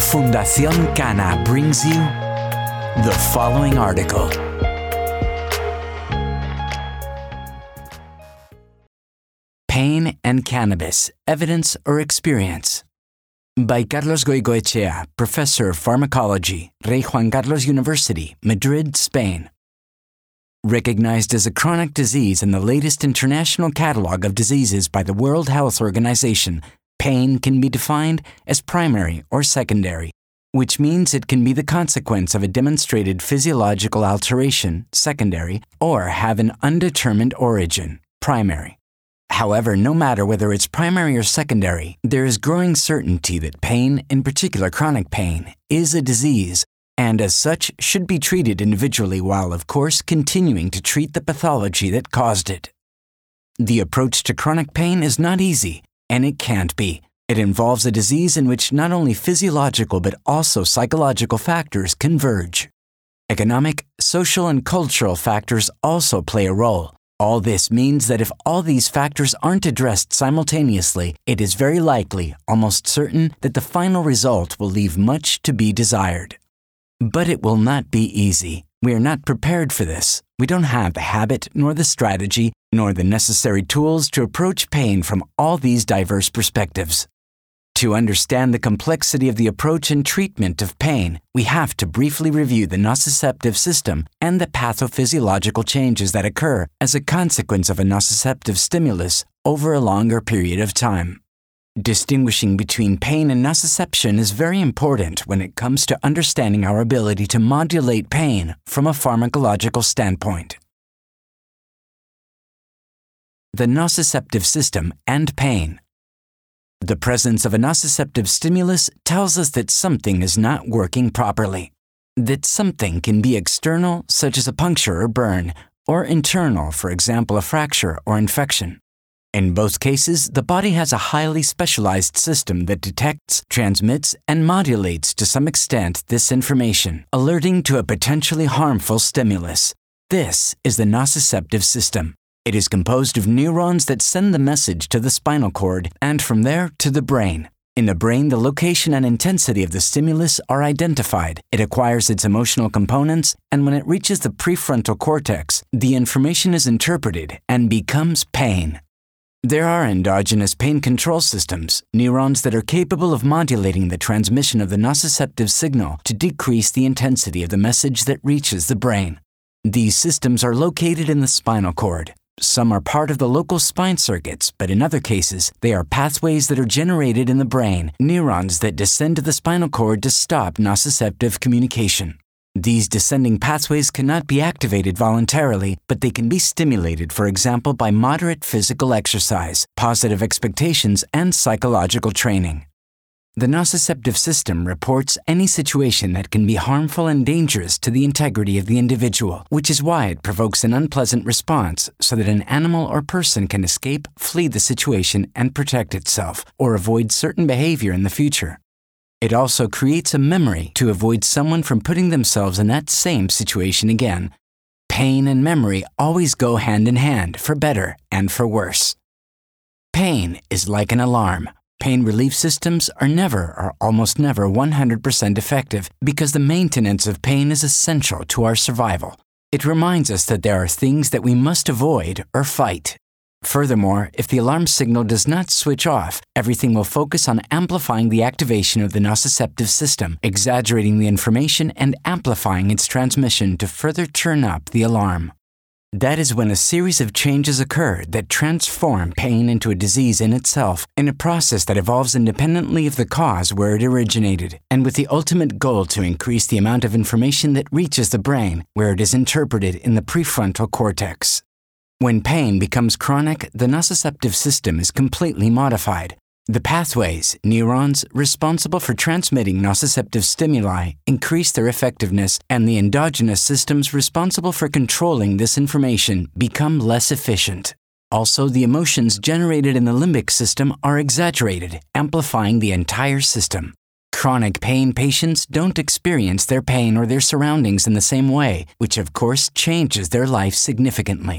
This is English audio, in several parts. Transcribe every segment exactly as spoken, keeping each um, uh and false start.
Fundación Cana brings you the following article. Pain and Cannabis, Evidence or Experience? By Carlos Goicoechea, Professor of Pharmacology, Rey Juan Carlos University, Madrid, Spain. Recognized as a chronic disease in the latest international catalog of diseases by the World Health Organization, pain can be defined as primary or secondary, which means it can be the consequence of a demonstrated physiological alteration, secondary, or have an undetermined origin, primary. However, no matter whether it's primary or secondary, there is growing certainty that pain, in particular chronic pain, is a disease, and as such should be treated individually while, of course, continuing to treat the pathology that caused it. The approach to chronic pain is not easy, and it can't be. It involves a disease in which not only physiological but also psychological factors converge. Economic, social, and cultural factors also play a role. All this means that if all these factors aren't addressed simultaneously, it is very likely, almost certain, that the final result will leave much to be desired. But it will not be easy. We are not prepared for this. We don't have the habit, nor the strategy, nor the necessary tools to approach pain from all these diverse perspectives. To understand the complexity of the approach and treatment of pain, we have to briefly review the nociceptive system and the pathophysiological changes that occur as a consequence of a nociceptive stimulus over a longer period of time. Distinguishing between pain and nociception is very important when it comes to understanding our ability to modulate pain from a pharmacological standpoint. The nociceptive system and pain. The presence of a nociceptive stimulus tells us that something is not working properly. That something can be external, such as a puncture or burn, or internal, for example, a fracture or infection. In both cases, the body has a highly specialized system that detects, transmits, and modulates to some extent this information, alerting to a potentially harmful stimulus. This is the nociceptive system. It is composed of neurons that send the message to the spinal cord and from there to the brain. In the brain, the location and intensity of the stimulus are identified. It acquires its emotional components, and when it reaches the prefrontal cortex, the information is interpreted and becomes pain. There are endogenous pain control systems, neurons that are capable of modulating the transmission of the nociceptive signal to decrease the intensity of the message that reaches the brain. These systems are located in the spinal cord. Some are part of the local spine circuits, but in other cases, they are pathways that are generated in the brain, neurons that descend to the spinal cord to stop nociceptive communication. These descending pathways cannot be activated voluntarily, but they can be stimulated, for example, by moderate physical exercise, positive expectations, and psychological training. The nociceptive system reports any situation that can be harmful and dangerous to the integrity of the individual, which is why it provokes an unpleasant response so that an animal or person can escape, flee the situation, and protect itself, or avoid certain behavior in the future. It also creates a memory to avoid someone from putting themselves in that same situation again. Pain and memory always go hand in hand, for better and for worse. Pain is like an alarm. Pain relief systems are never or almost never one hundred percent effective because the maintenance of pain is essential to our survival. It reminds us that there are things that we must avoid or fight. Furthermore, if the alarm signal does not switch off, everything will focus on amplifying the activation of the nociceptive system, exaggerating the information and amplifying its transmission to further turn up the alarm. That is when a series of changes occur that transform pain into a disease in itself, in a process that evolves independently of the cause where it originated, and with the ultimate goal to increase the amount of information that reaches the brain, where it is interpreted in the prefrontal cortex. When pain becomes chronic, the nociceptive system is completely modified. The pathways, neurons, responsible for transmitting nociceptive stimuli increase their effectiveness, and the endogenous systems responsible for controlling this information become less efficient. Also, the emotions generated in the limbic system are exaggerated, amplifying the entire system. Chronic pain patients don't experience their pain or their surroundings in the same way, which of course changes their life significantly.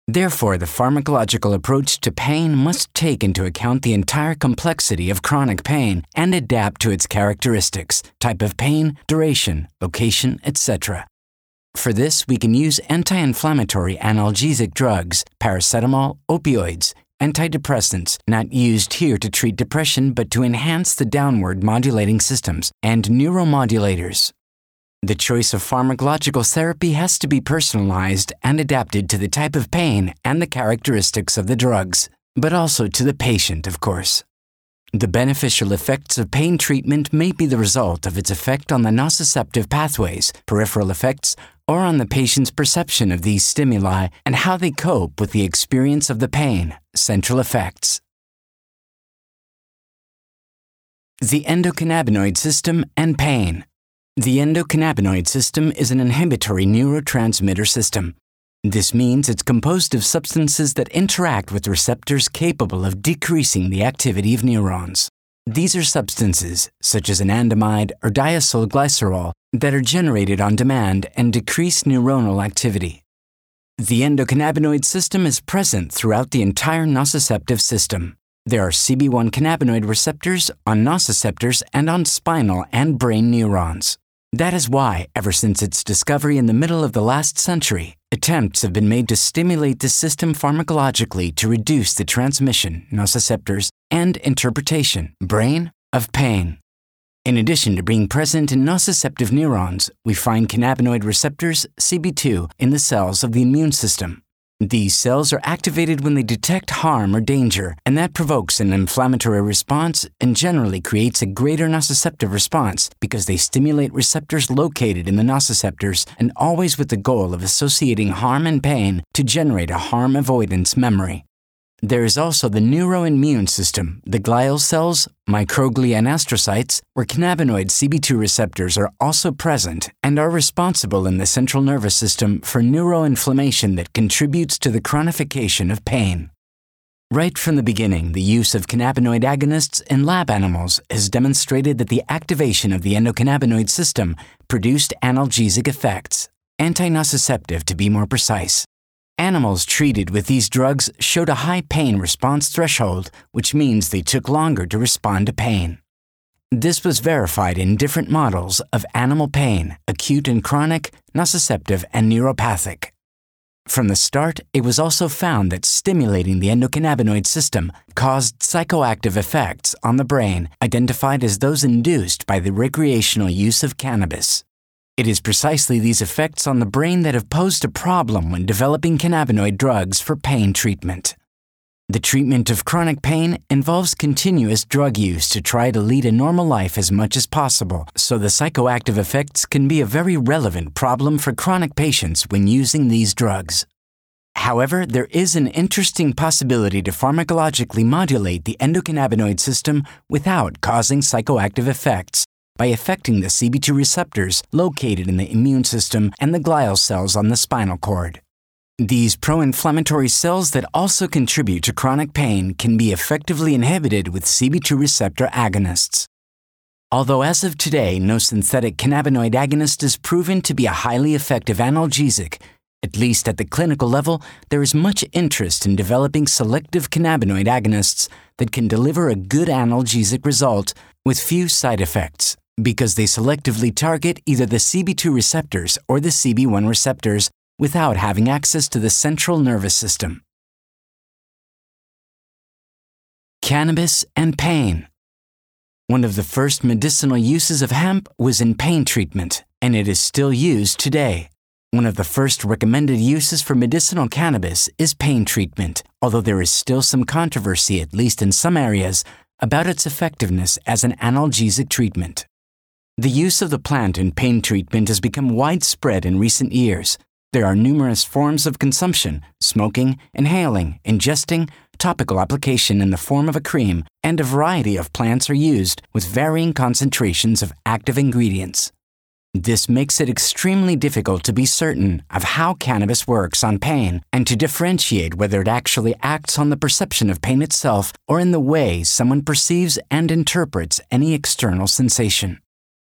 Therefore, the pharmacological approach to pain must take into account the entire complexity of chronic pain and adapt to its characteristics, type of pain, duration, location, et cetera. For this, we can use anti-inflammatory analgesic drugs, paracetamol, opioids, antidepressants, not used here to treat depression but to enhance the downward modulating systems, and neuromodulators. The choice of pharmacological therapy has to be personalized and adapted to the type of pain and the characteristics of the drugs, but also to the patient, of course. The beneficial effects of pain treatment may be the result of its effect on the nociceptive pathways, peripheral effects, or on the patient's perception of these stimuli and how they cope with the experience of the pain, central effects. The endocannabinoid system and pain. The endocannabinoid system is an inhibitory neurotransmitter system. This means it's composed of substances that interact with receptors capable of decreasing the activity of neurons. These are substances, such as anandamide or diacylglycerol, that are generated on demand and decrease neuronal activity. The endocannabinoid system is present throughout the entire nociceptive system. There are C B one cannabinoid receptors on nociceptors and on spinal and brain neurons. That is why, ever since its discovery in the middle of the last century, attempts have been made to stimulate the system pharmacologically to reduce the transmission, nociceptors, and interpretation, brain, of pain. In addition to being present in nociceptive neurons, we find cannabinoid receptors, C B two, in the cells of the immune system. These cells are activated when they detect harm or danger, and that provokes an inflammatory response and generally creates a greater nociceptive response because they stimulate receptors located in the nociceptors and always with the goal of associating harm and pain to generate a harm avoidance memory. There is also the neuroimmune system, the glial cells, microglia and astrocytes, where cannabinoid C B two receptors are also present and are responsible in the central nervous system for neuroinflammation that contributes to the chronification of pain. Right from the beginning, the use of cannabinoid agonists in lab animals has demonstrated that the activation of the endocannabinoid system produced analgesic effects, anti-nociceptive to be more precise. Animals treated with these drugs showed a high pain response threshold, which means they took longer to respond to pain. This was verified in different models of animal pain, acute and chronic, nociceptive, and neuropathic. From the start, it was also found that stimulating the endocannabinoid system caused psychoactive effects on the brain, identified as those induced by the recreational use of cannabis. It is precisely these effects on the brain that have posed a problem when developing cannabinoid drugs for pain treatment. The treatment of chronic pain involves continuous drug use to try to lead a normal life as much as possible, so the psychoactive effects can be a very relevant problem for chronic patients when using these drugs. However, there is an interesting possibility to pharmacologically modulate the endocannabinoid system without causing psychoactive effects, by affecting the C B two receptors located in the immune system and the glial cells on the spinal cord. These pro-inflammatory cells that also contribute to chronic pain can be effectively inhibited with C B two receptor agonists. Although as of today no synthetic cannabinoid agonist is proven to be a highly effective analgesic, at least at the clinical level, there is much interest in developing selective cannabinoid agonists that can deliver a good analgesic result with few side effects, because they selectively target either the C B two receptors or the C B one receptors without having access to the central nervous system. Cannabis and pain. One of the first medicinal uses of hemp was in pain treatment, and it is still used today. One of the first recommended uses for medicinal cannabis is pain treatment, although there is still some controversy, at least in some areas, about its effectiveness as an analgesic treatment. The use of the plant in pain treatment has become widespread in recent years. There are numerous forms of consumption: smoking, inhaling, ingesting, topical application in the form of a cream, and a variety of plants are used with varying concentrations of active ingredients. This makes it extremely difficult to be certain of how cannabis works on pain and to differentiate whether it actually acts on the perception of pain itself or in the way someone perceives and interprets any external sensation.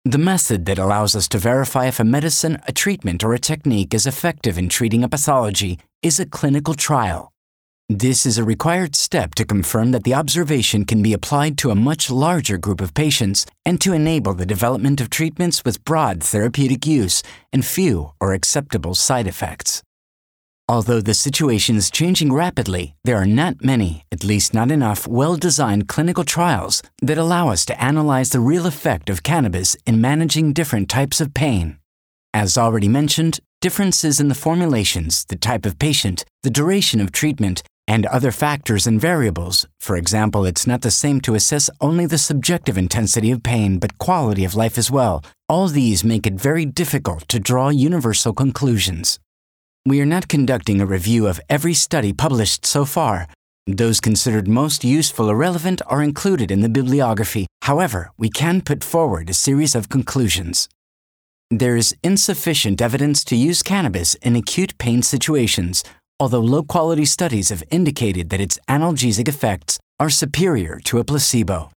The method that allows us to verify if a medicine, a treatment, or a technique is effective in treating a pathology is a clinical trial. This is a required step to confirm that the observation can be applied to a much larger group of patients and to enable the development of treatments with broad therapeutic use and few or acceptable side effects. Although the situation is changing rapidly, there are not many, at least not enough, well-designed clinical trials that allow us to analyze the real effect of cannabis in managing different types of pain. As already mentioned, differences in the formulations, the type of patient, the duration of treatment, and other factors and variables, for example, it's not the same to assess only the subjective intensity of pain but quality of life as well, all these make it very difficult to draw universal conclusions. We are not conducting a review of every study published so far. Those considered most useful or relevant are included in the bibliography. However, we can put forward a series of conclusions. There is insufficient evidence to use cannabis in acute pain situations, although low-quality studies have indicated that its analgesic effects are superior to a placebo.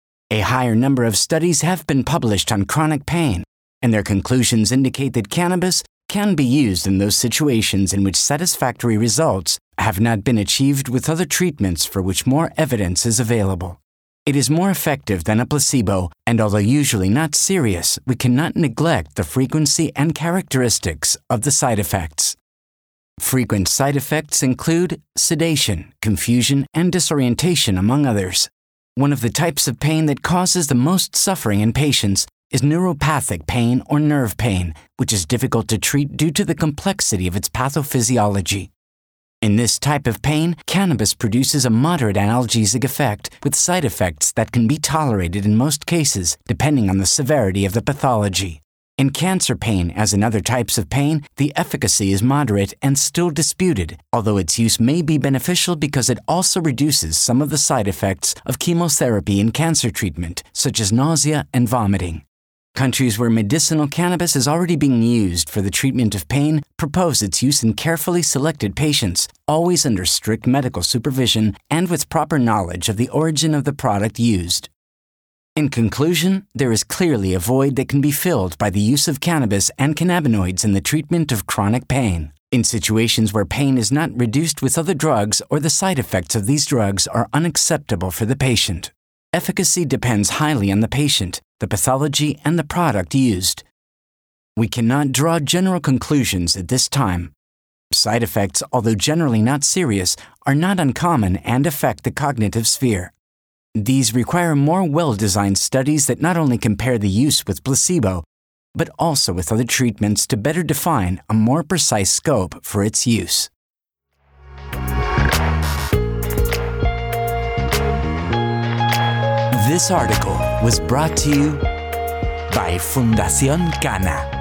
A higher number of studies have been published on chronic pain, and their conclusions indicate that cannabis can be used in those situations in which satisfactory results have not been achieved with other treatments for which more evidence is available. It is more effective than a placebo, and although usually not serious, we cannot neglect the frequency and characteristics of the side effects. Frequent side effects include sedation, confusion, and disorientation, among others. One of the types of pain that causes the most suffering in patients is neuropathic pain or nerve pain, which is difficult to treat due to the complexity of its pathophysiology. In this type of pain, cannabis produces a moderate analgesic effect with side effects that can be tolerated in most cases, depending on the severity of the pathology. In cancer pain, as in other types of pain, the efficacy is moderate and still disputed, although its use may be beneficial because it also reduces some of the side effects of chemotherapy in cancer treatment, such as nausea and vomiting. Countries where medicinal cannabis is already being used for the treatment of pain propose its use in carefully selected patients, always under strict medical supervision and with proper knowledge of the origin of the product used. In conclusion, there is clearly a void that can be filled by the use of cannabis and cannabinoids in the treatment of chronic pain. In situations where pain is not reduced with other drugs or the side effects of these drugs are unacceptable for the patient. Efficacy depends highly on the patient, the pathology, and the product used. We cannot draw general conclusions at this time. Side effects, although generally not serious, are not uncommon and affect the cognitive sphere. These require more well-designed studies that not only compare the use with placebo, but also with other treatments to better define a more precise scope for its use. This article was brought to you by Fundación Cana.